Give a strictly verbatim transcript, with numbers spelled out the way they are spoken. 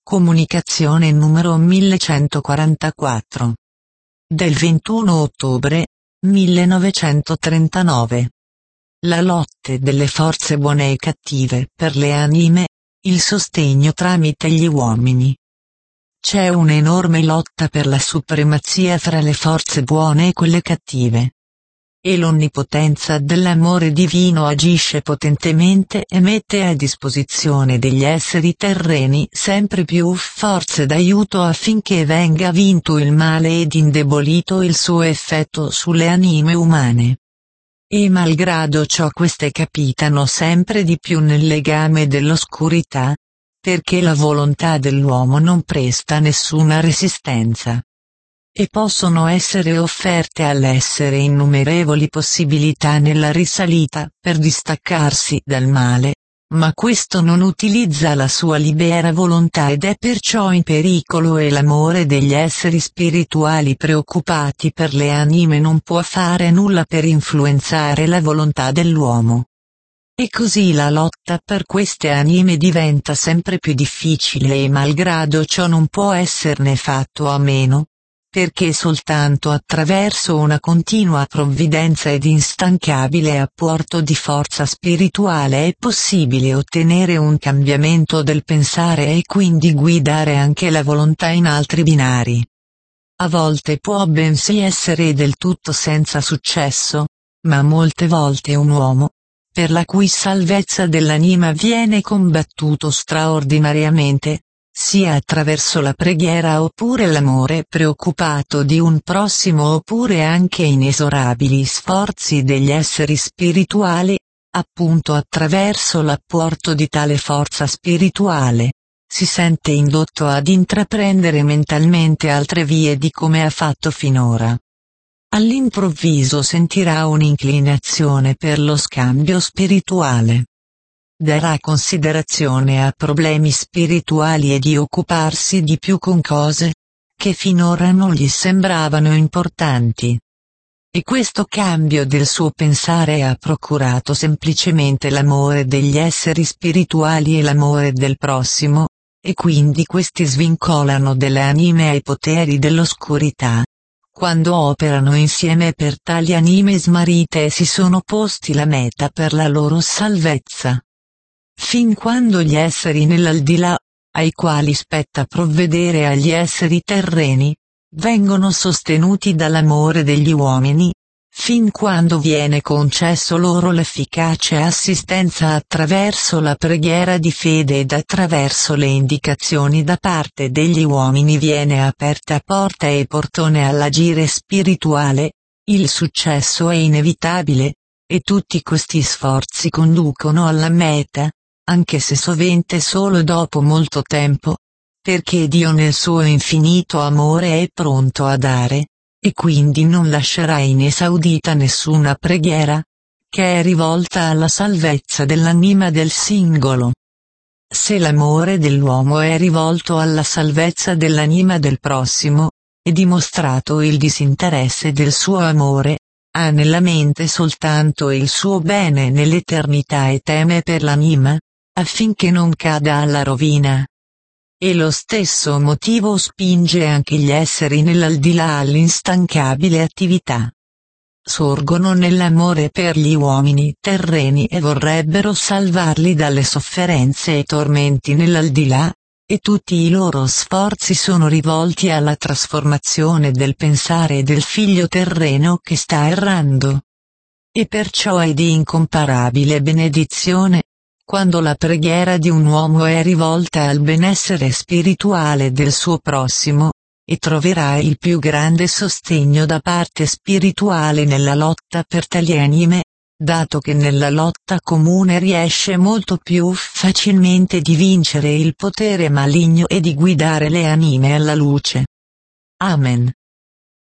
Comunicazione numero millecentoquarantaquattro. Del ventuno ottobre millenovecentotrentanove. La lotte delle forze buone e cattive per le anime, il sostegno tramite gli uomini. C'è un'enorme lotta per la supremazia fra le forze buone e quelle cattive. E l'onnipotenza dell'amore divino agisce potentemente e mette a disposizione degli esseri terreni sempre più forze d'aiuto affinché venga vinto il male ed indebolito il suo effetto sulle anime umane. E malgrado ciò queste capitano sempre di più nel legame dell'oscurità, perché la volontà dell'uomo non presta nessuna resistenza. E possono essere offerte all'essere innumerevoli possibilità nella risalita per distaccarsi dal male, ma questo non utilizza la sua libera volontà ed è perciò in pericolo e l'amore degli esseri spirituali preoccupati per le anime non può fare nulla per influenzare la volontà dell'uomo. E così la lotta per queste anime diventa sempre più difficile e malgrado ciò non può esserne fatto a meno, perché soltanto attraverso una continua provvidenza ed instancabile apporto di forza spirituale è possibile ottenere un cambiamento del pensare e quindi guidare anche la volontà in altri binari. A volte può bensì essere del tutto senza successo, ma molte volte un uomo, per la cui salvezza dell'anima viene combattuto straordinariamente, sia attraverso la preghiera oppure l'amore preoccupato di un prossimo oppure anche inesorabili sforzi degli esseri spirituali, appunto attraverso l'apporto di tale forza spirituale, si sente indotto ad intraprendere mentalmente altre vie di come ha fatto finora. All'improvviso sentirà un'inclinazione per lo scambio spirituale. Darà considerazione a problemi spirituali e di occuparsi di più con cose che finora non gli sembravano importanti. E questo cambio del suo pensare ha procurato semplicemente l'amore degli esseri spirituali e l'amore del prossimo, e quindi questi svincolano delle anime ai poteri dell'oscurità, quando operano insieme per tali anime smarrite e si sono posti la meta per la loro salvezza. Fin quando gli esseri nell'aldilà, ai quali spetta provvedere agli esseri terreni, vengono sostenuti dall'amore degli uomini, fin quando viene concesso loro l'efficace assistenza attraverso la preghiera di fede ed attraverso le indicazioni da parte degli uomini viene aperta porta e portone all'agire spirituale, il successo è inevitabile, e tutti questi sforzi conducono alla meta, anche se sovente solo dopo molto tempo, perché Dio nel suo infinito amore è pronto a dare, e quindi non lascerà inesaudita nessuna preghiera, che è rivolta alla salvezza dell'anima del singolo. Se l'amore dell'uomo è rivolto alla salvezza dell'anima del prossimo, e dimostrato il disinteresse del suo amore, ha nella mente soltanto il suo bene nell'eternità e teme per l'anima, affinché non cada alla rovina. E lo stesso motivo spinge anche gli esseri nell'aldilà all'instancabile attività. Sorgono nell'amore per gli uomini terreni e vorrebbero salvarli dalle sofferenze e tormenti nell'aldilà, e tutti i loro sforzi sono rivolti alla trasformazione del pensare del figlio terreno che sta errando. E perciò è di incomparabile benedizione, quando la preghiera di un uomo è rivolta al benessere spirituale del suo prossimo, e troverà il più grande sostegno da parte spirituale nella lotta per tali anime, dato che nella lotta comune riesce molto più facilmente di vincere il potere maligno e di guidare le anime alla luce. Amen.